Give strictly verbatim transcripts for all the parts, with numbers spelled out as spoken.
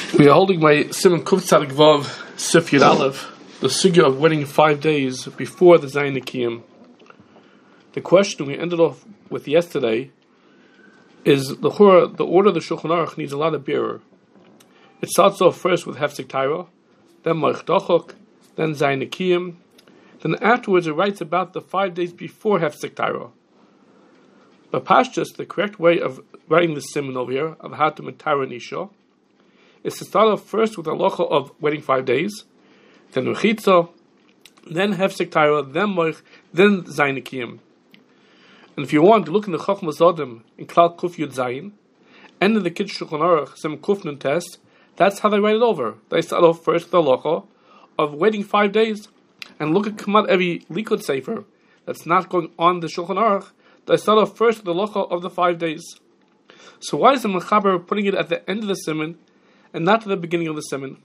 We are holding by Simon Kuf Tzadik Vav Sif Yud Aleph, the sugya of waiting five days before the Zayin Nikiyim. The question we ended off with yesterday is the the order of the Shulchan Aruch needs a lot of bearer. It starts off first with Hefsek Taira, then Moich Dochok, then Zayin Nikiyim. Then afterwards it writes about the five days before Hefsek Taira. But Pashtus, the correct way of writing this simon over here, of how to Matara Nisha, is to start off first with the halacha of waiting five days, then Rechitza, then Hefsek Taira, then Moich, then Zayin Nikiyim. And if you want to look in the Chachma Zodim in Klal Kuf Yud Zayin, and in the Kiddush Shulchan Aruch Sim Kuf Nun test, that's how they write it over. They start off first with the halacha of waiting five days, and look at Kamat every Likud Sefer that's not going on the Shulchan Aruch. They start off first with the halacha of the five days. So why is the Mechaber putting it at the end of the simon and not at the beginning of the simon?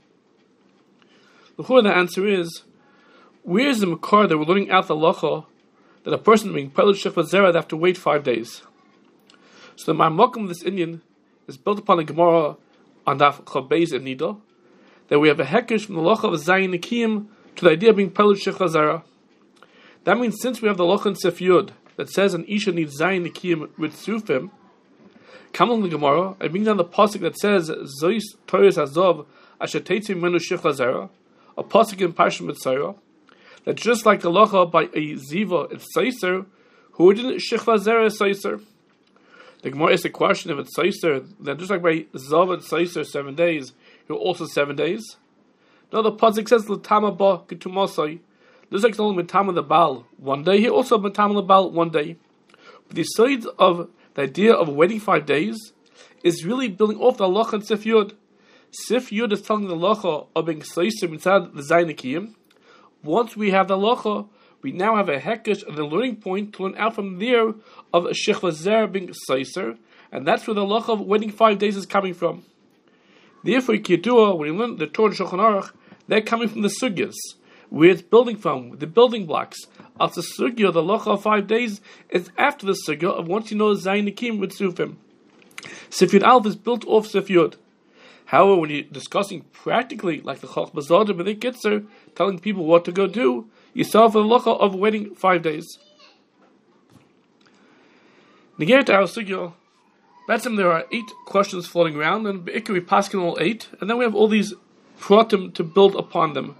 The answer is, where is the Makar that we're learning out the halacha that a person being Peled Shechva Zera they have to wait five days? So the Marmokum of this Indian is built upon a Gemara on Daf Chabeis and Nida, that we have a hekesh from the halacha of Zayin Nikiyim to the idea of being Peled Shechva Zera. That means since we have the halacha in Sif Yud that says an Isha needs Zayin Nikiyim with Sufim, come on the Gemara, I bring down the pasuk that says Zois Toyes Azov Asher Teitzim Menu Shechva Zera, a pasuk in Parshas Mitzayah, that just like the halacha by a ziva it's seiser, who didn't shechva zera is seiser. The Gemara asks the question if it's seiser, then just like by zav it's seiser seven days, he'll also seven days. No, the pasuk says l'tama ba ketumasai. Just like it's only mitama the bal one day, he also mitama the bal one day. But the side of the idea of waiting five days is really building off the halacha and Sif Yud. Sif Yud is telling the halacha of being seiser inside the Zayin Nikiyim. Once we have the halacha, we now have a hekesh of the learning point to learn out from there of a shechva zer being seiser, and that's where the halacha of waiting five days is coming from. Therefore, Kiyadua, when you learn the Torah Shulchan Aruch, they're coming from the sugyas, where it's building from, the building blocks. As the sugya, the halacha of five days, is after the sugya of once you know Zayin Nikiyim with Sufim. Sif Yud Aleph is built off Sif Yud. However, when you're discussing practically, like the Chachma Zodim and the Kitzer, telling people what to go do, you start with the halacha of waiting five days. Negate our sugya, Betzim, there are eight questions floating around, and Be'ikar we pass all eight, and then we have all these pratim to build upon them.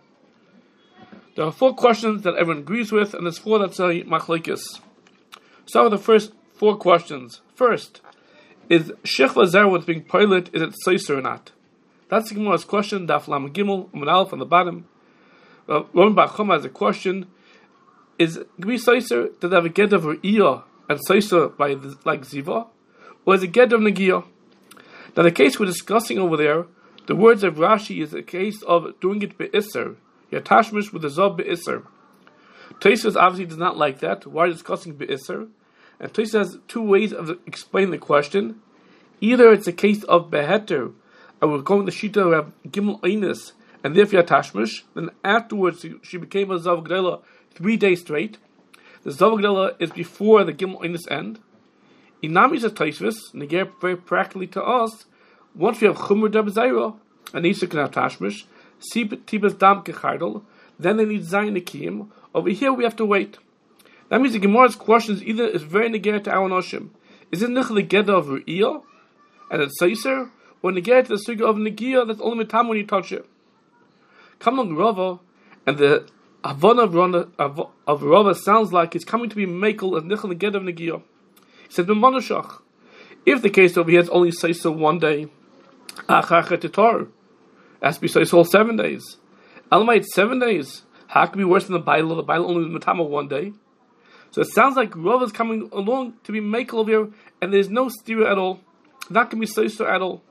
There are four questions that everyone agrees with, and there's four that say machlekes. Start with the first four questions. First, is shechva zera what's being pilot, is it seiser or not? That's the Gemara's question, Daf Lam Gimel, Amud Aleph on the bottom. Uh, Ron Bar Choma has a question, is Gbi seiser, does it have a ged of Re'iyah and seiser by the, like Ziva? Or is it ged of Negiyah? Now the case we're discussing over there, the words of Rashi is a case of doing it be'isser, Yatashmish with the Zav be'isser. Tosfos obviously does not like that. Why are we discussing be'isser? And Tosfos has two ways of explaining the question. Either it's a case of beheter, and we're going the shita of have gimel einis, and therefore Yatashmish, then afterwards she became a Zav Gdela three days straight. The Zav Gdela is before the gimel einis end. Inami says Tosfos, and again very practically to us, once we have Chumur Deb Zaira, and Isa can have Tashmish, Tibas Dam Kechardel, then they need Zayin Nikiyim. Over here we have to wait. That means the Gemara's question is either is very negate to our noshim. Is it nechel the geda of Re'iyah, and it's seiser, or negate to the suga of Negiyah that's only mitam when you touch it? Come along Rava, and the Havana of, of, of Rava sounds like it's coming to be mekel as nechel the geda of Negiyah. He said, B'manashach. If the case over here is only seiser one day, achach etitar, it has to be seiser all seven days. Elamite seven days. How could it be worse than the Bible? The Bible only was matama one day. So it sounds like Rav is coming along to be makel over here, and there's no stira at all. Not going to be seiser at all.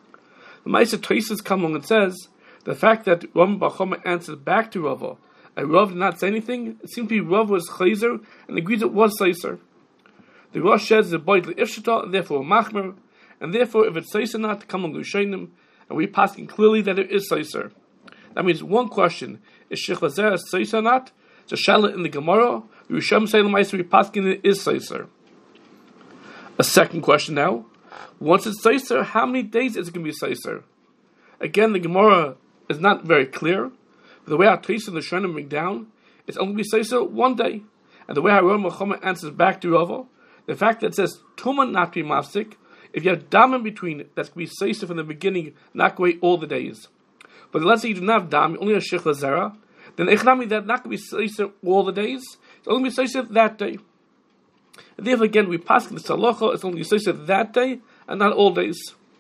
The Ma'aser Tosfos comes along and says the fact that Ram Bar Choma answered back to Rav, and Rav did not say anything. It seems to be Rav was chayzer and agrees it was seiser. The Rosh says the boy ifshita, and therefore machmer, and therefore if it's seiser not, come along Rishonim, and we're passing clearly that it is seiser. That means one question: is shechva zera seiser or not? So Shalit in the Gemara, the Risham say the Ma'aser Paskin is seiser. A second question now: once it's seiser, how many days is it going to be seiser? Again, the Gemara is not very clear. The way our Tosfos and the Shonim bring down, it's only B'Seisa one day. And the way our Rambam Chama answers back to Rava, the fact that it says Tuma not be mafsik, if you have dam in between, that's going to be Seisa from the beginning, not going all the days. But let's say you do not have dam, only a Shechla Zera, then Echnami that not going to be Seisa all the days, it's only going to be Seisa that day. And therefore, again, we pass the Salacha, it's only going to be Seisa that day, and not all days.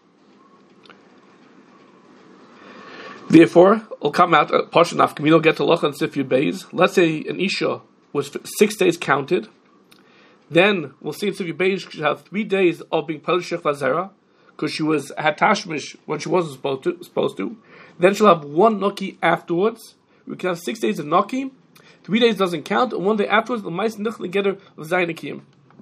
Therefore, it'll come out, uh, Pasha Nafka, we don't get to Locha and Sif Yud Beis. Let's say an Isha was six days counted. Then we'll see in Sif Yud Beis she have three days of being Peled Shech Lazera, because she was had Tashmish when she wasn't supposed to. Supposed to. Then she'll have one Noki afterwards. We can have six days of Noki. Three days doesn't count, and one day afterwards, the Meis Nichli Geder of Zayin Akiyim.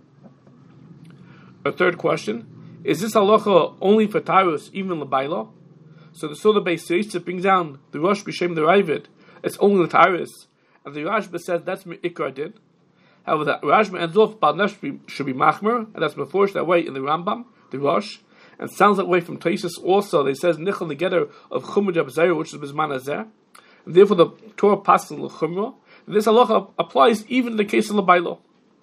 A third question: is this halacha only for Taurus, even L'Baila? So the Soda Beis Yosef brings down the Rosh B'Shem the Ravid. It's only the Taurus, and the Rashba says that's Me'ikra did. However, the Rashba ends off Bal Nefesh should be Machmer, and that's before that way in the Rambam, the Rosh, and sounds that way from Tosfos also. They says Nichel Negeder of Chumra Jabzayr, which is Bizman Azeh, and therefore the Torah passes L'Chumra. This halacha applies even in the case of L'Bailo.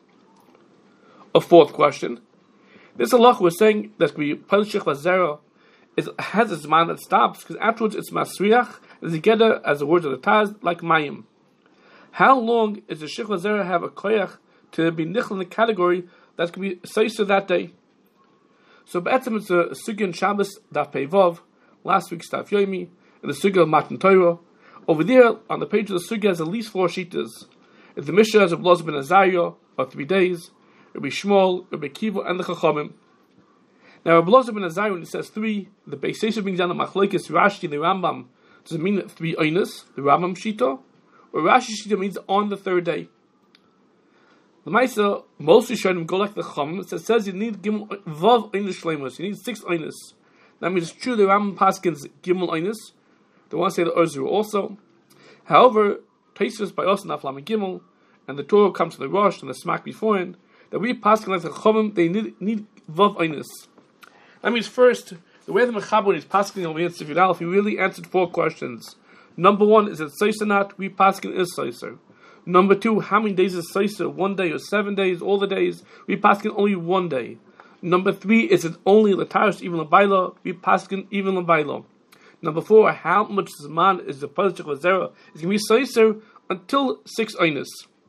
A fourth question: this halacha was saying that we Pel Shech Lazera. It has a man that stops, because afterwards it's Masriach, and together, as the words of the Taz, like Mayim. How long is the Shech Lazera have a koyach to be nichel in the category that can be Seisa that day? So Be'etzim it's a Sugya in Shabbos, Daf Pei Vav, last week's Daf Yomi, and the Sugya of Matan Torah. Over there, on the page of the Sugya, has at least four Shitas. If the Mishnah has a Bloz ben Azariah, or three days, Rabbi Shmuel, Rabbi Kiva, and the Chachamim. Now, Rabbi Elazar ben Azariah, when he says three, the Beis Yosef brings down the Machlokes Rashi and the Rambam. Does it mean three oinus, the Rambam Shita? Or Rashi Shita means on the third day? The Maisa, most Rishonim go like the Chum. It says you need Gimel Vav oinus shleimus. You need six oinus. That means it's true the Rambam Paskins Gimel oinus. They want to say the Ozru also. However, Tosfos by us Naflam and Gimel, and the Torah comes to the Rosh and the Smak beforehand, that we Paskin like the Chum, they need, need Vav oinus. That means first, the way the Mechaber is pasking over here in Sifir Aleph, he really answered four questions. Number one, is it Seisa or not? We paskin is Seisa. Number two, how many days is Seisa? One day or seven days? All the days? We paskin only one day. Number three, is it only L'Taros, even L'Baila? We paskin even L'Baila. Number four, how much Zman is the Pasuk Lazera? It's going to be Seisa until six Oinus.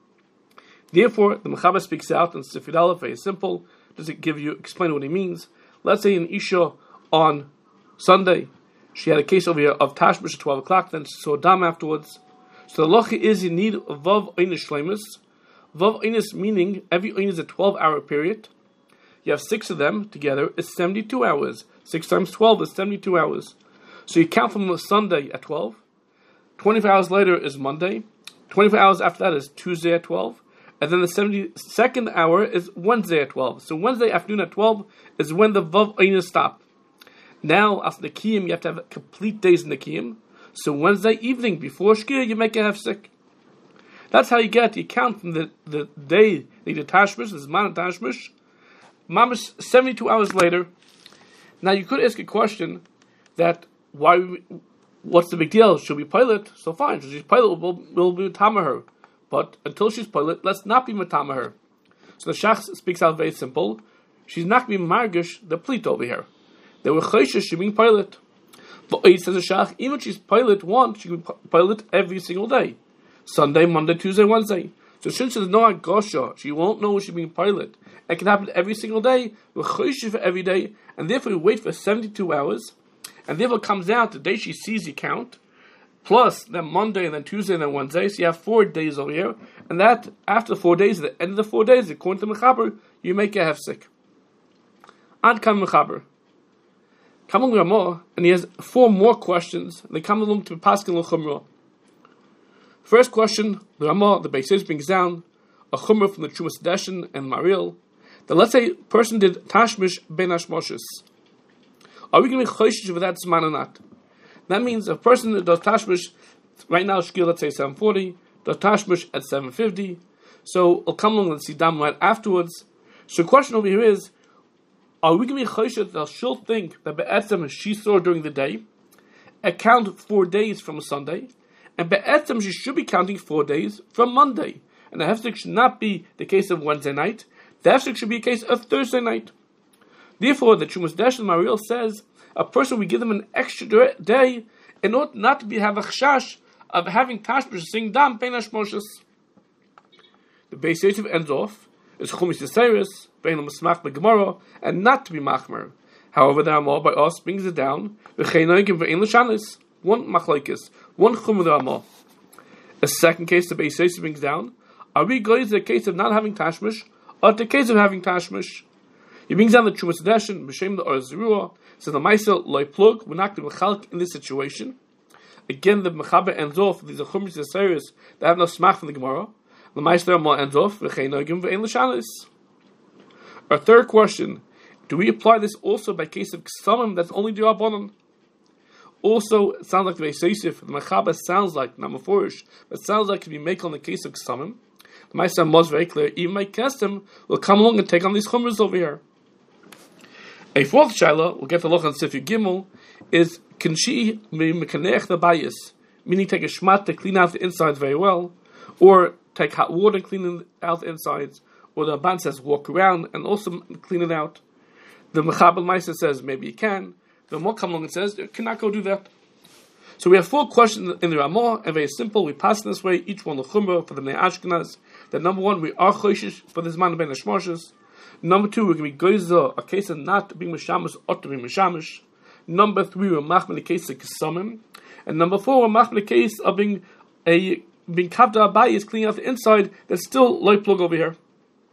Therefore, the Mechaber speaks out in Sifir Aleph, very simple. Does it give you, explain what he means? Let's say an Isha on Sunday, she had a case over here of Tashmish at twelve o'clock, then she saw Dam afterwards. So the locha is you need Vav Einis Shleimus. Vav Einis meaning every Einis is a twelve hour period. You have six of them together, it's seventy-two hours. Six times twelve is seventy-two hours. So you count from Sunday at twelve. twenty-four hours later is Monday. twenty-four hours after that is Tuesday at twelve. And then the seventy-second hour is Wednesday at twelve. So Wednesday afternoon at twelve is when the Vav Einis stop. Now, after the Kiyum, you have to have complete days in the Kiyum. So Wednesday evening, before Shkia, you make a hefsek. That's how you get, you count from the, the day they did Tashmish, this is Man Tashmish, Mamish, seventy-two hours later. Now, you could ask a question that, why, what's the big deal? Should we pilot? So fine, so she's pilot, we'll, we'll be Matama her. But until she's pilot, let's not be Matama her. So the Shach speaks out very simple. She's not going to be Margish, the pleat over here. They were Chayshish, she being pilot. But it says the Shach, even if she's pilot once, she can pilot every single day. Sunday, Monday, Tuesday, Wednesday. So since there's no Agosha, she won't know when she's being pilot. It can happen every single day. We're Chayshish for every day. And therefore we wait for seventy-two hours. And therefore it comes out the day she sees you count. Plus, then Monday, and then Tuesday, and then Wednesday. So you have four days over here. And that, after four days, at the end of the four days, according to Mechaber, you make a hefsek. Ad Kam Mechaber. Come along more, and he has four more questions. And they come along to Paskin L'Chumrah. First question, the Ramah, the Beis Yosef brings down a Chumrah from the Trumas Deshin and Maril. That let's say a person did Tashmish Ben Hashmoshes. Are we going to be Choshish for that Zman or not? That means a person that does Tashmish, right now, Shkil, let's say seven forty, does Tashmish at seven fifty. So it'll come along and see Dam right afterwards. So the question over here is, are we going to be Choshish that she'll think that Be'etzem she saw during the day, account four days from Sunday, and be'etzem she should be counting four days from Monday. And the hefsek should not be the case of Wednesday night. The hefsek should be a case of Thursday night. Therefore, the Chumas Deshel Mariel says a person, we give them an extra day in order not to be have a chash of having tashmish sing dam bein hashmoshes. The Beis Yosef ends off is chumis yiseris bein l'masmach begemara and not to be machmer. However, the Ramah by us brings it down v'cheinoigim ve'in l'shanis, one machlokes, one chum of the Ramah. A second case the Beis Yosef brings down: are we going to the case of not having tashmish or the case of having tashmish? He brings down the Chumas Deshen b'shem the Or Zerua. So the Maisa loy plug, we're not going to mechalk in this situation. Again, the Mechaber ends off. These are chumris yiseris that have no smach from the Gemara. The Maisa Ramah ends off v'cheinoigim ve'in l'shanis. Our third question: do we apply this also by case of ksamim that's only d'Rabbanan? Also, it sounds like the Beis Yosef, the Mechaber sounds like, not meforish, but it sounds like if you make on the case of ksamim, the Maisa Ramah is very clear, even my kestim will come along and take on these chumras over here. A fourth shaila, we'll get the loch on Sifir Gimel, is can she mekanech the bayis, meaning take a shmat to clean out the insides very well, or take hot water and clean out the insides, or the Abban says walk around and also clean it out. The Mechaber Maisa says maybe you can. The Ramah comes along and says you cannot go do that. So we have four questions in the Ramah, and very simple. We pass in this way, each one the chumrah for the Bnei Ashkenaz. That number one, we are choishish for this man of Ben Hashmoshes. Number two, we're going to be goizer, a case of not being mishamish or to be mishamish. Number three, we're machmir the case of kesamim. And number four, we're machmir the case of being a being kavda abayis, cleaning out the inside. That's still light plug over here.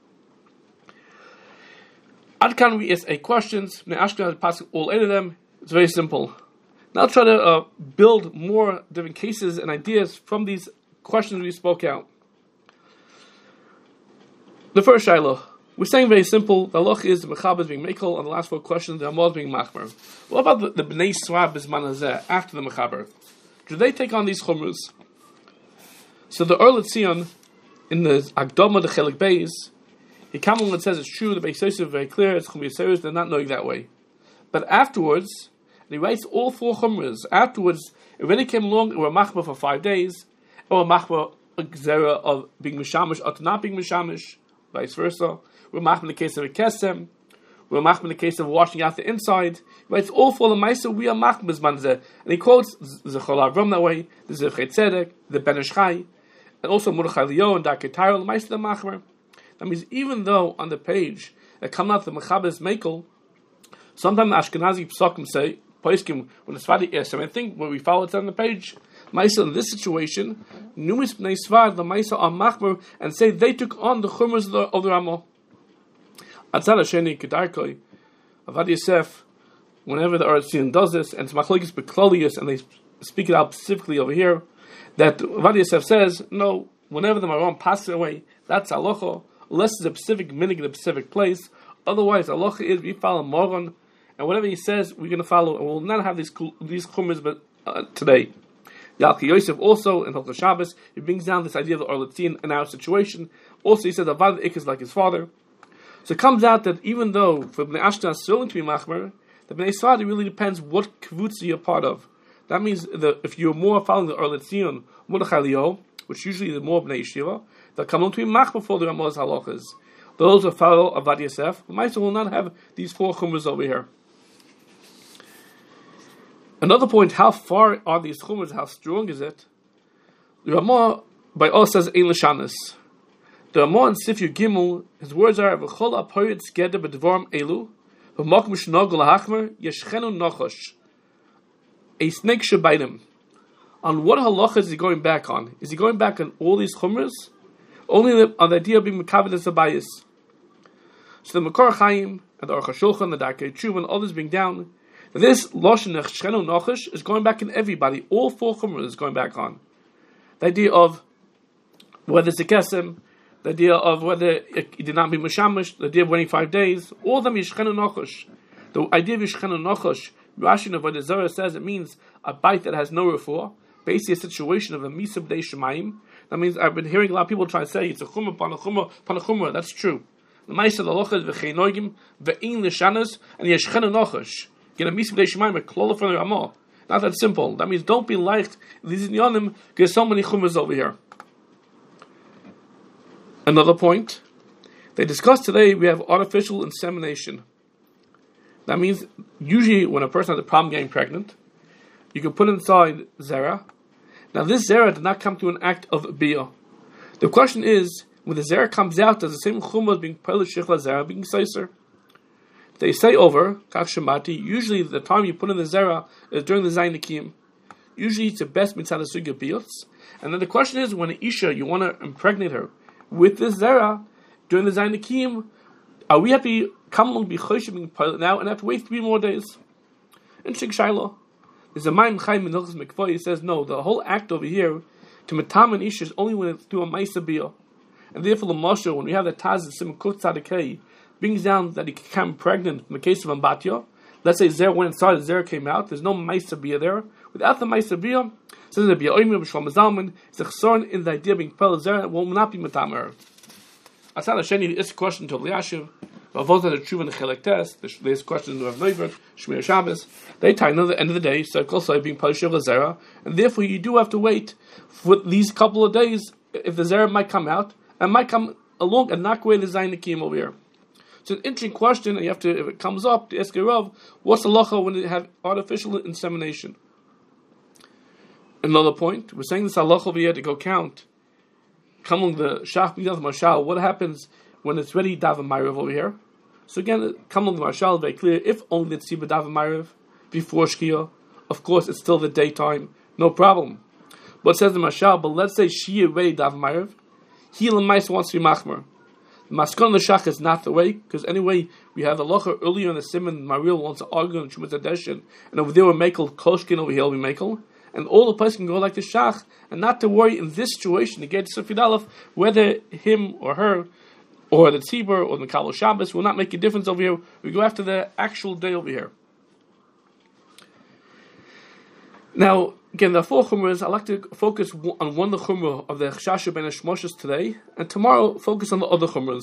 Ad can we ask eight questions. Bnei Ashkenaz passing all eight of them. It's very simple. Now try to uh, build more different cases and ideas from these questions we spoke out. The first shiloh. We're saying very simple. The halach is the Mechaber is being mekel, and the last four questions the Ramah is being machmer. What about the, the Bnei Srab Bizman Hazeh after the Mechaber? Do they take on these chumrus? So the Or L'Tzion in the Agdama the Chelik Beis, he comes along and says it's true. The Beis Yosef is very clear. It's chum yiseris. They're not knowing that way. But afterwards, and he writes all four chumras. Afterwards, it really came along and were machmer for five days, or machmer a gzera of being mishamish or not being mishamish, vice versa. We're machmer in the case of a kesem. We're machmer in the case of washing out the inside. But it's all for the Maisa. We are machmer zmanzeh. And he quotes Zechol Avram that way. The Zevchet Tzedek, the Ben Ish Chai, and also Mordechai Leo and Darkei Torah. The Maisa the machmer. That means even though on the page that come out the Mechaber's Mekel, sometimes Ashkenazi Psakim say Poiskim when the Svadi is. And I think when we follow it on the page, Maisa in this situation, numerous Bnei Svad the Maisa are machmer and say they took on the chumras of the, of the Ramah. Atzad Hasheni Kedarkoi, Avad Yosef, whenever the Or L'Tzion does this, and it's Machlokes Beklolius, and they speak it out specifically over here, that Avad Yosef says, no, whenever the Maram passes away, that's halacha, unless it's a specific minig in a specific place. Otherwise, halacha is we follow Moron, and whatever he says, we're going to follow, and we'll not have these these chumras but uh, today. Yalki Yosef also in Hilchos Shabbos, he brings down this idea of the Or L'Tzion in our situation. Also, he says Avad Ik is like his father. So it comes out that even though for Bnei Ashkenaz it's still to be machmer, the Bnei Sfard really depends what kvutza you're part of. That means that if you're more following the Or L'Tzion, Mordechai Leo, which usually the more Bnei Yeshiva, they'll come on to be machmer for the Ramah's halachas. Those who follow Avad Yosef, the Maisa will not have these four chumras over here. Another point: how far are these chumras? How strong is it? The Ramah by us says ein l'shanis. The Ramah in Sifir Gimel, his words are v'chol apoyet skeder b'dvarim elu v'makom shnagol hachmer yeshchenu nachosh. A snake should bite him. On what halacha is he going back on? Is he going back on all these chumras? Only the, on the idea of being mekaved as a bias. So the Makor Chaim and the Aruch HaShulchan, the Darkei Tshuva, and others bring down that this lashon yeshchenu nachosh is going back in everybody. All four chumras is going back on. The idea of whether it's a kesem, the idea of whether it did not be mishamish, the idea of waiting five days, all of them yishchenu nachosh. The idea of yishchenu nachosh, Rashi of what the Zohar says, it means a bite that has no refuah, basically a situation of a misab dei shemaim. That means I've been hearing a lot of people try to say it's a chumrah upon a chumrah upon a chumrah. That's true. The ma'aseh halacha is v'cheinoigim ve'in l'shanas and yeshchenu nachosh. Get a misab dei shemaim a klola from the Ramah. Not that simple. That means don't be like these inyanim. There's so many chumras over here. Another point they discussed today, we have artificial insemination. That means usually when a person has a problem getting pregnant, you can put inside zera. Now this zera did not come through an act of biyah. The question is, when the zera comes out, does the same chumrah as being pelish shechla zera being seiser? They say over kach shemati. Usually the time you put in the zera is during the zayin nikiyim. Usually it's the best mitzvah sugya biyos. And then the question is, when an isha you want to impregnate her with this zera during the zayin nikiyim, are we happy come along be choshim being pilot now and have to wait three more days? Interesting shaila. There's a Maim Chaim in Hilchos Mikvah. He says no. The whole act over here to metam an isha is only when it's through a ma'isa biyah. And therefore, the Moshe, when we have the Taz and Simon Kuf Tzadikei, brings down that he can become pregnant in the case of Ambatya. Let's say Zera went inside, Zera came out. There's no Maisa Biyah there. Without the Maisa Biyah, says the Biyah Oimir B'Shlomo Zalman, it's a chesron in the idea of being Pel Zera will not be Matamer. Asad Hasheni, this question to Eliashiv, Vavota the Tshuva and the Chelek Test, this question to Rav Neuver, Shmir Shabbos, they tie at the end of the day, so also being Pel Zera, and therefore you do have to wait for these couple of days if the Zera might come out, and might come along and knock away the Zayin Nikim over here. It's an interesting question, and you have to, if it comes up, to ask a Rav, what's the halacha when you have artificial insemination? Another point, we're saying this halacha over here to go count. Come along the Shach B'Yad Mashal, what happens when it's ready Daven Ma'ariv over here? So again, come along the Mashal, very clear, if only it's Tzibah Daven Ma'ariv before Shkia, of course it's still the daytime, no problem. But it says the Mashal, but let's say Shia ready Daven Ma'ariv, he Lamais wants to be machmer. The maskon l'shach is not the way, because anyway, we have a locha earlier in the simon, Mariel wants to argue on Shumat Adeshin, and over there we makel, Koshkin over here we makel, and all the place can go like the shach, and not to worry in this situation, to get to Sufid Aleph, whether him or her, or the tzibur, or the Kalo Shabbos, will not make a difference over here. We go after the actual day over here. Now, again, the four chumras, I'd like to focus on one of the chumrah of the Chshasha ben Hashmoshes today, and tomorrow focus on the other chumras.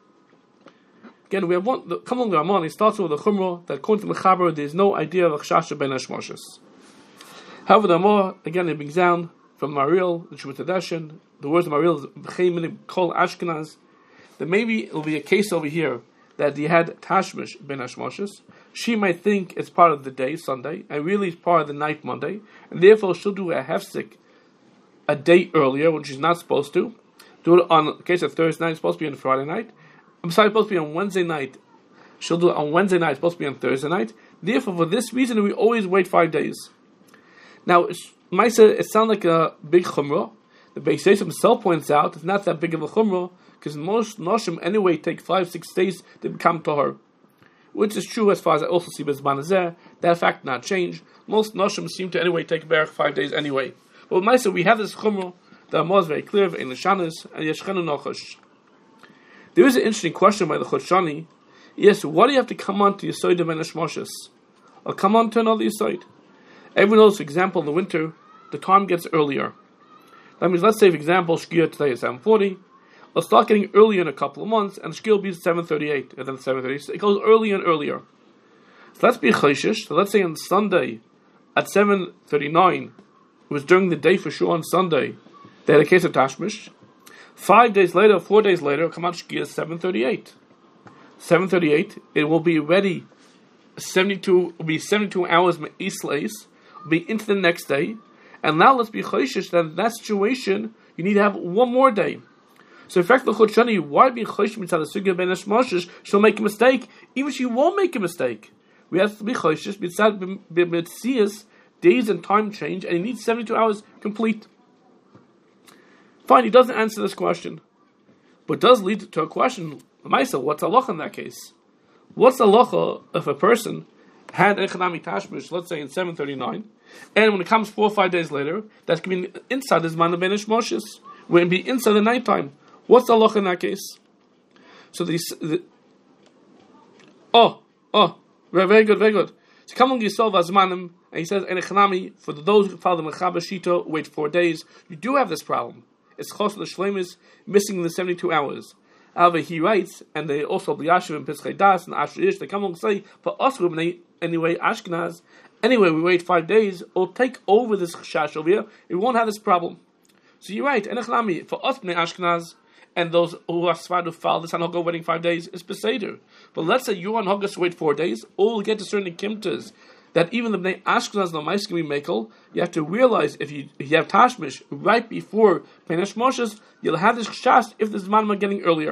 Again, we have one, the, come along the Ramon, he starts with the chumrah that according to Mechaber, there is no idea of Chshasha ben Hashmoshes. However, the Ramon, again, it brings down from Mariel, the Shumat Adeshin, the words of Mariel is B'chei Minim Kol Ashkenaz, that maybe it will be a case over here that he had Tashmish ben Hashmoshes. She might think it's part of the day, Sunday, and really it's part of the night, Monday, and therefore she'll do a hefsek a day earlier when she's not supposed to. Do it on the case of Thursday night, it's supposed to be on Friday night. I'm sorry, it's supposed to be on Wednesday night. She'll do it on Wednesday night, it's supposed to be on Thursday night. Therefore, for this reason, we always wait five days. Now, Maisa, it sounds like a big chumrah. The Beis Yosef himself points out it's not that big of a chumrah, because most noshim anyway take five, six days to become tahor. Which is true as far as I also see with Banazeh. That fact not changed. Most noshim seem to anyway take back five days anyway. But with Maisa, we have this chumrah, the Amor is very clear, in Lishanis, and Yeshchenu Nochosh. There is an interesting question by the Choshani. Yes, why do you have to come on to Yesod ben Hashmoshes? Or come on to another Yesod? Everyone knows, for example, in the winter, the time gets earlier. That means, let's say, for example, Shkia today is seven forty. Let's start getting earlier in a couple of months, and Shkia will be seven thirty-eight, and then seven thirty. So it goes earlier and earlier. So let's be Chayshish. So let's say on Sunday, at seven thirty-nine, it was during the day for sure on Sunday, they had a case of Tashmish. Five days later, four days later, come out Shkia seven thirty-eight. seven thirty-eight, it will be ready. seventy-two will be seventy-two hours Isleis, will be into the next day. And now let's be Chayshish that in that situation, you need to have one more day. So in fact, the Choshani, why be Chayshish mitzad the Sugya ben Hashmoshes? She'll make a mistake, even she won't make a mistake. We have to be Chayshish mitzad b'metzias, days and time change, and he needs seventy-two hours complete. Fine, he doesn't answer this question, but it does lead to a question. Maisa, what's halacha in that case? What's halacha if a person had echanami tashmish, let's say in seven thirty-nine, and when it comes four or five days later, that can be inside his man ben Hashmoshes, when it be inside the nighttime? What's the halacha in that case? So the, the oh oh very, very good very good. So come on Yisrael v'azmanim, and he says echanami for those who follow the Mechaber Shita, wait four days. You do have this problem. It's chos l'shleimus, missing the seventy-two hours. However, he writes, and they also B'Yashiv and Pischei Das and Asher Ish, they come along and say, for us women, anyway, Ashkenaz, Anyway, we wait five days, it'll take over this chash over here. We won't have this problem. So you're right, Enechlami, for us, Bnei Ashkenaz, and those who are Sfard who follow this on Hogah waiting five days, it's Beseder. But let's say you're on Hogah to wait four days, or we'll get to certain kimtas that even the Bnei Ashkenaz no mice can be makel. You have to realize if you if you have Tashmish right before Penesh Moshes, you'll have this chash if the Zmanim getting earlier.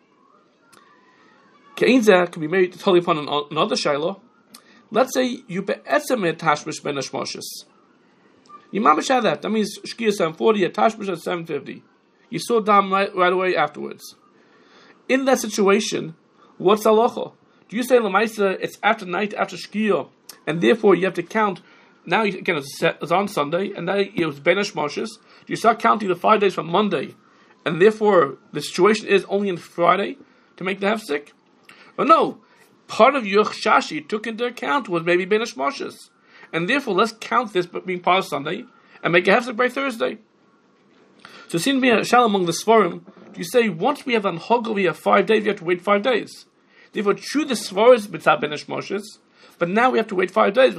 Keinzeh can be made totally upon another Shiloh. Let's say you be'etzem had Tashmish Penesh Moshes. You mamish had that. That means Shkia seven forty, at Tashmish at seven fifty. You saw Dam right, right away afterwards. In that situation, what's halacha? Do you say Lamaisa it's after night, after Shkia, and therefore you have to count, now you, again it's, it's on Sunday, and now it was Benesh Moshes, do you start counting the five days from Monday, and therefore the situation is only on Friday to make the hefsek? Or no, part of your shashi took into account was maybe Benesh Moshes, and therefore let's count this being part of Sunday, and make a hefsek by Thursday. So it seems to be a shal among the Svarim. You say once we have an Hogel, we have five days, we have to wait five days. Therefore, true the Svar is mitzah Benesh Moshes, but now we have to wait five days.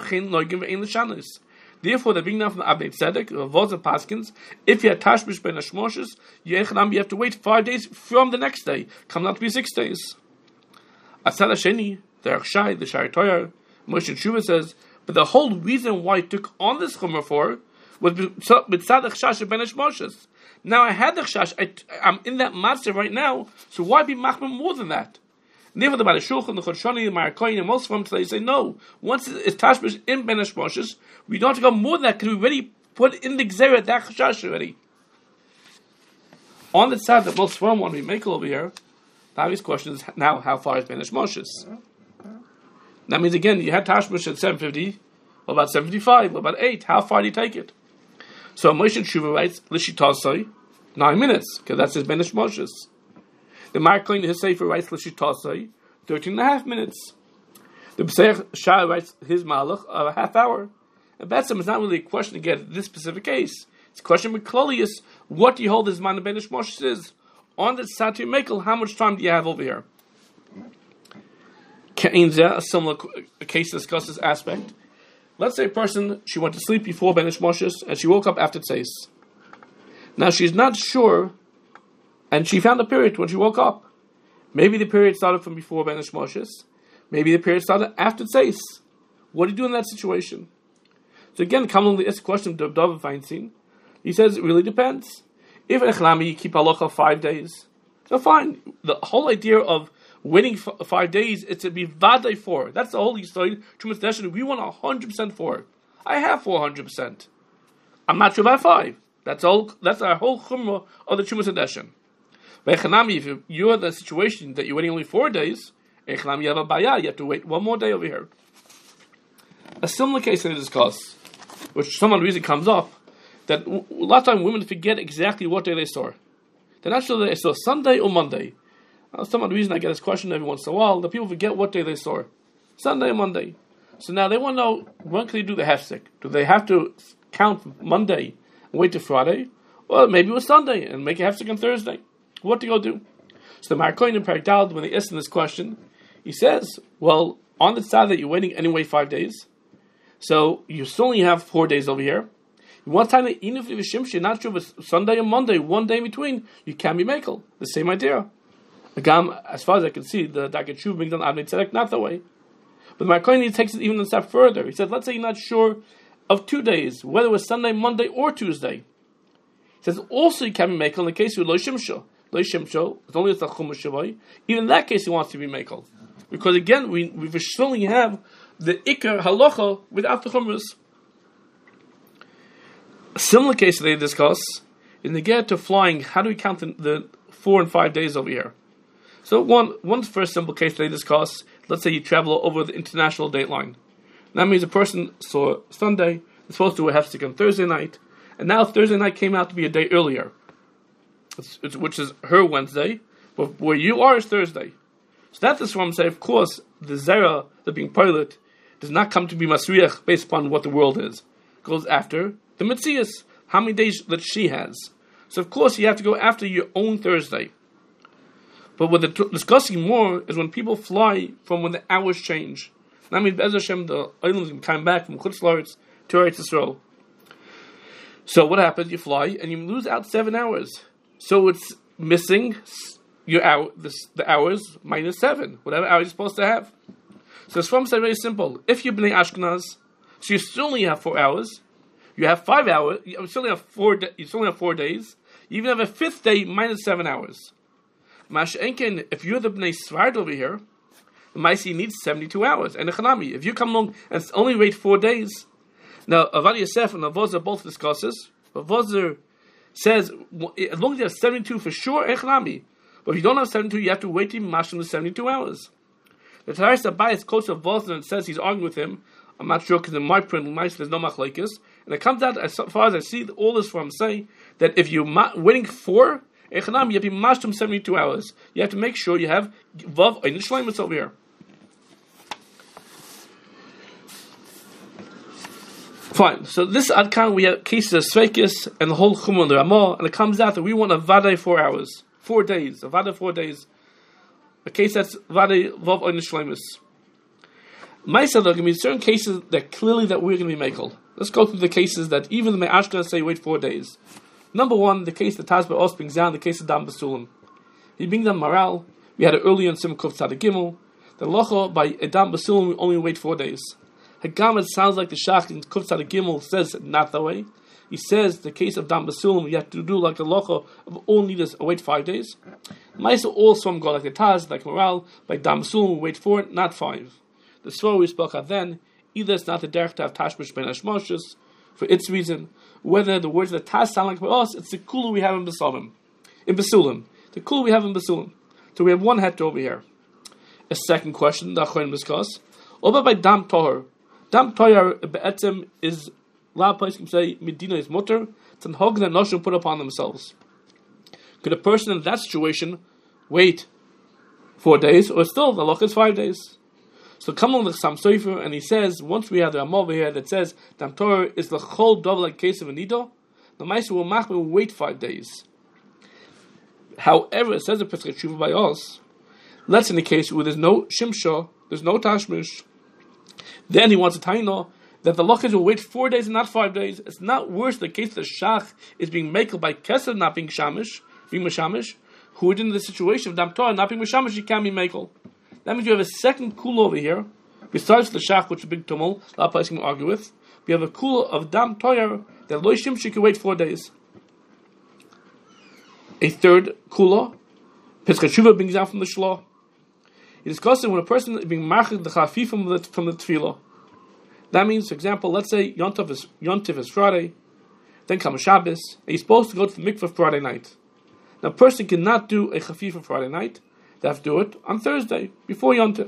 Therefore, they're bringing down from the Abnei Tzedek, Ravos and Paskins, if you have Tashmish Benesh Moshes, you have to wait five days from the next day. Comes out to be six days. Atzad Hasheni, the Arshai, the Shari Torah, Moshe Shuvah says, but the whole reason why it took on this Chumrah for was mitzah Chash Benesh Moshes. Now I had the chash, I, I'm in that matzah right now, so why be machmir more than that? Never the Baalei Shulchan, the Chodshani, the Marikoyin, and most of them today say no. Once it's Tashmish in Benesh Moshes, we don't have to go more than that because we already put in the Gzera that chash already. On the side that most from one we make over here, the obvious question is now how far is Benesh Moshes? That means again you had Tashmish at seven fifty, what about seven fifty-five, what about eight? How far do you take it? So Moshe Shuvah writes, Lishitasai, nine minutes, because that's his Benesh Moshes. The Markoin, his Sefer, writes Lishitasai, thirteen and a half minutes. The B'seich Shah writes his Malach, of a half hour. And Betzim is not really a question again in this specific case. It's a question with Klolius, what do you hold this man of Benesh Moshes is? On the Sati Mekel, how much time do you have over here? Keinzeh, a similar case discusses this aspect. Let's say a person, she went to sleep before Benesh Moshes, and she woke up after Tzeis. Now she's not sure, and she found a period when she woke up. Maybe the period started from before Benesh Moshes. Maybe the period started after Tzeis. What do you do in that situation? So again, commonly it's a question of David Feinstein. He says it really depends. If in Echlami you keep halacha five days, so fine. The whole idea of waiting f- five days, it's to be vaday for. That's the whole story. Trumas Deshin, we want a hundred percent for. I have four hundred percent. I'm not sure about five. That's all. That's our whole chumrah of the Trumas Deshin. Bechanami, if you're in the situation that you're waiting only four days, Echanami, you have a bayah. You have to wait one more day over here. A similar case that I discuss, which some reason comes up, that a lot of times women forget exactly what day they saw. They're not sure that they saw Sunday or Monday. Uh, some reason I get this question every once in a while, that people forget what day they saw. Sunday or Monday. So now they want to know, when can they do the hefsek? Do they have to count Monday and wait till Friday? Well, maybe it was Sunday and make a hefsek on Thursday. What do you go do? So the Marikoyin in Perek Daled, when they asked him this question, he says, well, on the side that you're waiting anyway five days, so you still only have four days over here. One time, even if you're not sure if it's Sunday or Monday, one day in between, you can be makel. The same idea. Agam, as far as I can see, the Dagat Shuv being done Abnei Tzedek, not that way. But the Marikoyin takes it even a step further. He says, let's say you're not sure of two days, whether it was Sunday, Monday, or Tuesday. He says, also you can be makel in the case of Lo Shimsho. Lo Shimsho, it's only a Chumash Shavai. Even in that case, he wants to be makel. Because again, we we surely have the Iker Halacha without the Chumras. A similar case that they discuss, in the get to flying, how do we count the, the four and five days over here? So one one first simple case they discuss, let's say you travel over the international date line. That means a person saw Sunday, is supposed to do a hefsek on Thursday night, and now Thursday night came out to be a day earlier, it's, it's, which is her Wednesday, but where you are is Thursday. So that is what I'm saying, of course, the Zera, the being pilot, does not come to be Masriach based upon what the world is. It goes after the Metzias, how many days that she has. So of course you have to go after your own Thursday. But what they're t- discussing more is when people fly from when the hours change. That means Be'ez Hashem, the Olam is going to come back from Chutz La'aretz to Eretz Yisrael. So what happens? You fly and you lose out seven hours. So it's missing your hour, the, the hours minus seven, whatever hours you're supposed to have. So the Sfam said very simple. If you're Bnei Ashkenaz, so you still only have four hours. You have five hours. You still only have four. You still only have four days. You even have a fifth day minus seven hours. Mash Enken, if you're the Bnei Svard over here, the Maisi needs seventy-two hours. And the Chanami, if you come along and only wait four days. Now, Avad Yosef and Avozer both discusses. Avozer says, as long as you have seventy-two for sure, and Chanami. But if you don't have seventy-two, you have to wait to Mashim the seventy-two hours. The Taharis Abai is close to Avozer and says he's arguing with him. I'm not sure because in my print, Maisi, there's no machlekes. And it comes out, as far as I see, all this from say that if you're ma- waiting for Echanam, you have to be mashtum seventy-two hours. You have to make sure you have Vav Ein Shleimus over here. Fine. So this Adkan, we have cases of Sveikis and the whole Chumah and the Ramah, and it comes out that we want a Vadai four hours. Four days. A Vadai four days. A case that's Vadai Vav Ein Shleimus. My said there are going to be certain cases that clearly that we're going to be makel. Let's go through the cases that even the Me'ashkenaz say wait four days. Number one, the case that Tazba Os brings down, the case of Dam Basulim. He brings down Maral. We had it earlier in Sim Kuf Tzad Gimel. The Locha by Dam Basulim we only wait four days. Hagam, it sounds like the Shach in Kuf Tzad Gimel says not that way. He says the case of Dam Basulim you have to do like the Locha of all needers wait five days. Maisa also go like the Taz, like Maral, by Dam Basulim we wait four, not five. The Svar we spoke of then, either it's not the derech to have Tashmish Ben Hashmoshes, for its reason, whether the words of the Taz sound like for us, it's the Kulu we have in Besulim. In Besulim. The Kulu we have in Besulim. So we have one heter over here. A second question, the Achonim discuss. Over by Dam Tohar. Dam Tohar, Be'etzem, is, a lot of places can say, Medina is mutter, it's an hog that Noshim put upon themselves. Could a person in that situation wait four days, or still, the Loch is five days? So come on the Sam Sofer, and he says, once we have the Ramah over here that says, Dam Torah is the whole double like case of a nido, the Maisa will mach will wait five days. However, it says the Pesach Tshuva by us, let's in the case where there's no Shimsha, there's no Tashmish, then he wants to tell you that the Lochis will wait four days and not five days. It's not worse the case that Shach is being makel by Kesed not being Shamish, being Mashamish, who are in the situation of Dam Torah not being Mashamish, he can be makel. That means you have a second kula over here, besides the shach, which is a big tumul, a lot of places can argue with. We have a kula of Dam Toyer that Lo Shimshi can wait four days. A third kula, Pesach Tshuva brings down from the Shlah. He discusses when a person is being machid the chafi from the from the tefillah. That means, for example, let's say Yontif is Yontif is Friday, then comes Shabbos, and he's supposed to go to the mikveh Friday night. Now, a person cannot do a chafi for Friday night. They have to do it on Thursday, before Yontif.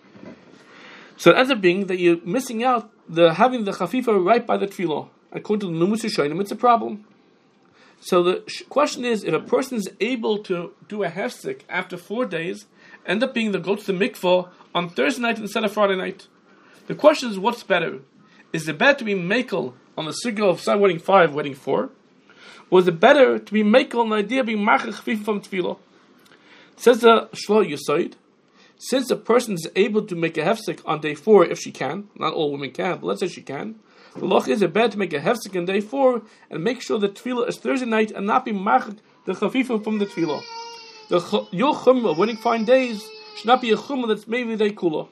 So it ends up being that you're missing out the having the chafifa right by the tefillah. According to the Numus Yishayim, it's a problem. So the sh- question is, if a person is able to do a hefsek after four days, end up being the go to the mikvah on Thursday night instead of Friday night. The question is, what's better? Is it better to be makel on the sugya of start waiting five, waiting four? Or is it better to be makel on the idea of being machach chafifa from tefillah? Says the Shloh Yesod, since a person is able to make a hefsek on day four, if she can, not all women can, but let's say she can, the loch is it better to make a hefsek on day four and make sure that tefillah is Thursday night and not be machak the chafifa from the tefillah. The ch- your chumrah of winning fine days should not be a chumrah that's maybe day kula.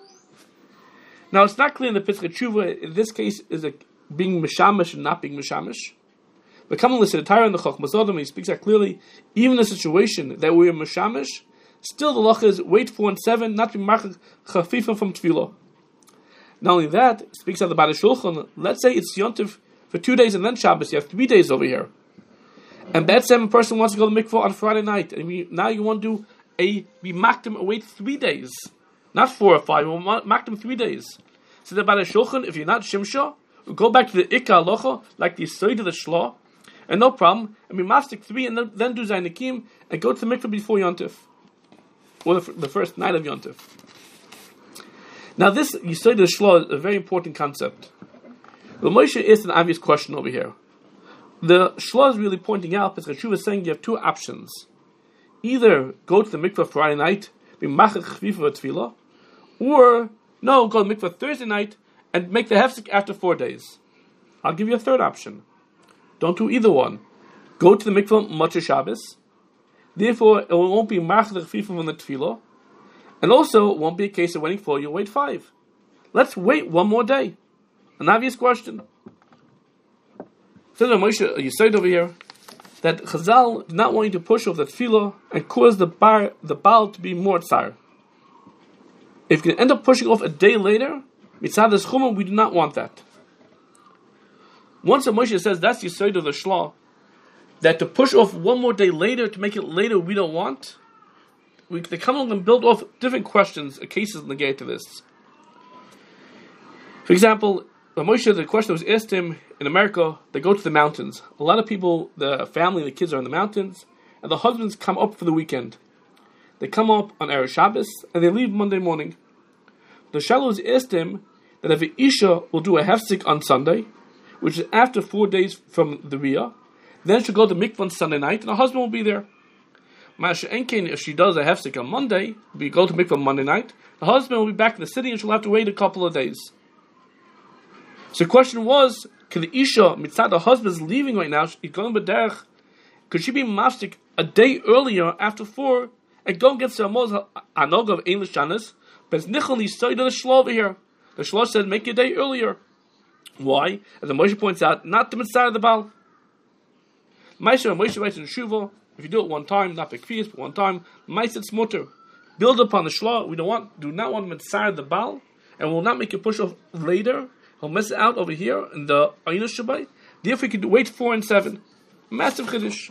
Now it's not clear in the Pesach Tshuva, in this case, is it being mishamish and not being mishamish. But come and listen to the Torah and the Chochmas Adam, he speaks out clearly, even in a situation that we're mashamish, still the loch is wait four and seven, not to be marked chafifa from tefillah. Not only that, it speaks out the Bada Shulchan, let's say it's Yontif for two days and then Shabbos, you have three days over here. And that seven person wants to go to the mikvah on Friday night, and we, now you want to do a, we marked him wait three days, not four or five, we'll mark them three days. So the Bada Shulchan, if you're not Shimsha, we'll go back to the Ikka Alocha, like the Yisod of the Shlah, and no problem, and we mastic three, and then, then do Zainakim, and go to the mikvah before Yontif, or the, the first night of Yontif. Now this, you say the Shlah, is a very important concept. The Moshe is an obvious question over here. The Shlah is really pointing out, because Cheshuv is saying you have two options. Either go to the mikvah Friday night, be machach chvifa tefillah, or No, go to the mikveh Thursday night and make the hefsek after four days. I'll give you a third option. Don't do either one. Go to the mikveh Motzei Shabbos. Therefore, it won't be march the chfifa from the tefillah. And also, it won't be a case of waiting four, you'll wait five. Let's wait one more day. An obvious question. Says Moshe, you said over here, that Chazal did not want you to push off the tefillah and cause the bar, the Baal to be more tsar. If you can end up pushing off a day later, mitzad the schuma, we do not want that. Once the Moshe says that's the side of the shlah, that to push off one more day later, to make it later, we don't want, we, they come along and build off different questions, cases negate to this. For example, when Moshe, the question was asked him, in America, they go to the mountains. A lot of people, the family, the kids are in the mountains, and the husbands come up for the weekend. They come up on Erev Shabbos, and they leave Monday morning. The Shalom asked him that if an Isha will do a hefsek on Sunday, which is after four days from the Riyah, then she'll go to mikvah on Sunday night, and her husband will be there. Masha Enkein, if she does a hefsek on Monday, we go to mikvah on Monday night, the husband will be back in the city, and she'll have to wait a couple of days. So the question was, can the Isha, mitzad the husband's leaving right now, she's going b'derech, could she be mafsik a day earlier after four, and go and get some anog of ein l'shanas, but it's nichel yisoid of the shlo over here. The shlo said, make it a day earlier. Why? As the Moshe points out, not the mitzvah of the Baal. Moshe Moshe writes in Shuvah, if you do it one time, not bekfiyas, but one time, Moshe it's mutter. Build upon the shlo. We don't want, do not want mitzvah of the Baal, and will not make it push off later. He'll miss it out over here in the Ayin Shabbai. Therefore, you can wait four and seven. Massive chiddush.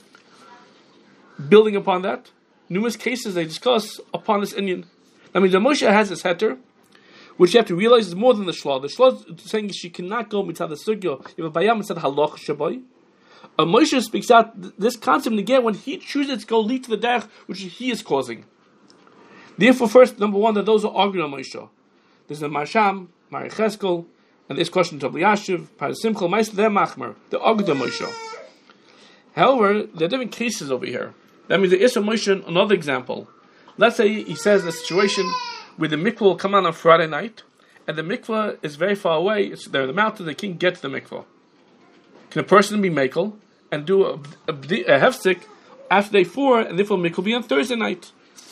Building upon that, numerous cases they discuss upon this Indian. I mean, the Moshe has this heter, which you have to realize is more than the shlah. The shlah is saying she cannot go mitzad the sugya. You have a bayam mitzad halach shabbai. A Moshe speaks out this concept again when he chooses to go lead to the derech, which he is causing. Therefore, first, number one, that those are arguing on Moshe. There's the Marsham, Mari Cheskel, and this question to Yashiv, Parasimchel, Meister, they're Machmer, the arguing on Moshe. However, there are different cases over here. That means there is a Moshe, another example. Let's say he says a situation where the mikvah will come on on Friday night, and the mikvah is very far away, it's there in the mountain, they can't get to the mikvah. Can a person be makel and do a, a, a hefsek after day four, and therefore mikvah will be on Thursday night?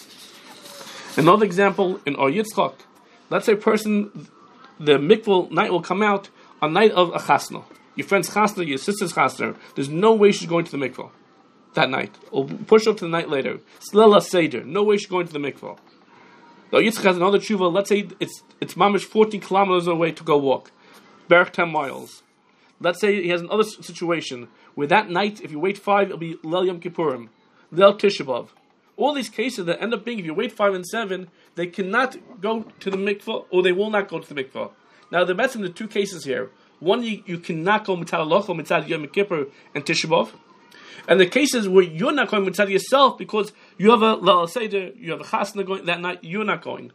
Another example in Or Yitzchak. Let's say a person, the mikvah night will come out on night of a chasna. Your friend's chasna, your sister's chasna. There's no way she's going to the mikvah that night. Or push up to the night later. Slela Seder. No way she's going to the mikvah. The Yitzchak has another tshuva. Let's say it's it's mamish fourteen kilometers away to go walk. Berg ten miles. Let's say he has another situation where that night, if you wait five, it'll be Leil Yom Kippurim, Leil Tisha B'Av. All these cases that end up being, if you wait five and seven, they cannot go to the mikvah, or they will not go to the mikvah. Now, the best in the two cases here. One, you, you cannot go mitzad halacha, mitzad Yom Kippur, and Tisha B'Av. And the cases where you're not going mitzad yourself because you have a Leil Seder, you have a chasna going that night, you're not going.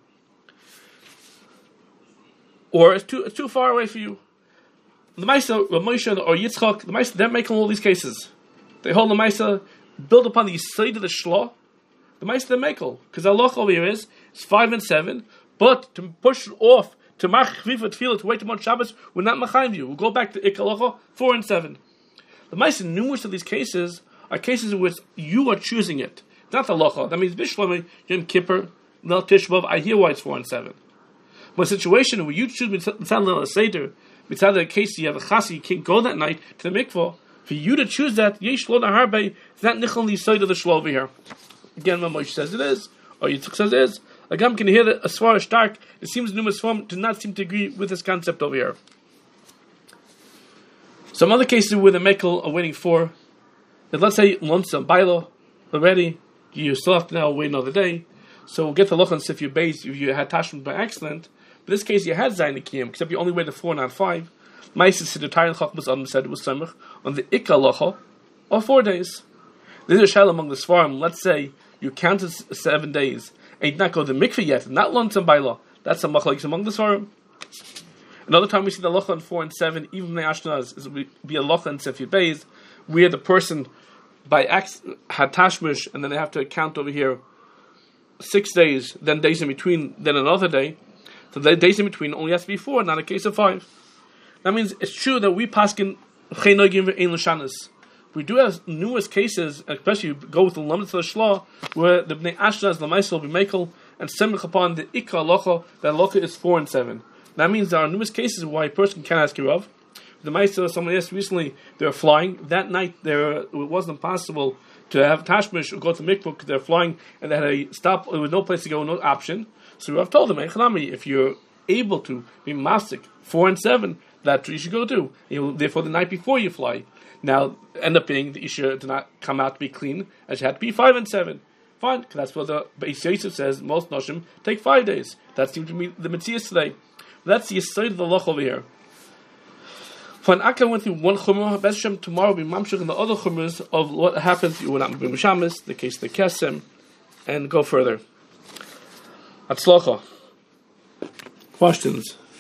Or it's too, it's too far away for you. The Maisa, the Moshe, or Yitzchak, the Maisa, they're making all these cases. They hold the Maisa, build upon the side of the shlah. The Maisa, they're making. Because the halacha over here is, it's five and seven, but to push it off, to mach chvifa tefillah, to wait to Mount Shabbos, we're not machayim you. We'll go back to ikalacha, four and seven. The Maisa, numerous of these cases are cases in which you are choosing it. It's not the halacha. That means Bishlam, Yom Kippur, Leil Tisha B'Av, I hear why it's four and seven. But a situation where you choose mitzad Leil Seder, mitzad the case you have a chasi, you can't go that night to the mikvah, for you to choose that, yesh lo naharbe, it's not nichel the side of the shlo over here. Again, when Moshe says it is, or Yitzchak says it is, again, can hear that as far as stark, it seems numerous form do not seem to agree with this concept over here. Some other cases where the mekel are waiting for, that let's say Lonsa Bailo already, you still have to now wait another day, so we'll get the loch on if you base if you had tashmish by accident. But in this case, you had Zayin Kiyam, except you only waited four, not five. Ma'aser Siddur Taran Chachmas Adam said it was Samach on the Ikka Locha, or four days. There's a shayla among the Svarim. Let's say you counted seven days and you did not go to the mikveh yet, not Lonsa Bailo. That's a machlokes among the Svarim. Another time we see the locha on four and seven, even the Ashkenaz, is be a locha on Sefir Beis, where the person by acts had tashmish, and then they have to count over here six days, then days in between, then another day. So the days in between only has to be four, not a case of five. That means it's true that we paskin chenogim ve'ein l'shanis. We do have numerous cases, especially you go with the Lamed to the Shlah, where the Bnei Ashkenaz Lamaisa will be Mekel and semich upon the Ikra Halacha, that Halacha is four and seven. That means there are numerous cases why a person can ask Rav. The Maisa, someone asked recently, they were flying. That night, there it wasn't possible to have Tashmish or go to Mikvah because they're flying and they had a stop, there was no place to go, no option. So Rav told them, if you're able to be Masik, four and seven, that's what you should go do. You, therefore, the night before you fly. Now, end up being the Isha did not come out to be clean, as you had to be five and seven. Fine, because that's what the Beis Yosef says, most Noshim take five days. That seems to be the Metzias today. That's the Yisod of the Loch over here. When Akka went through one Chumrah, Beshem tomorrow will be Mamshech in the other Chumras of what happens, you will not be Mishamis, the case of the Kesem, and go further. Atzlocha. Questions?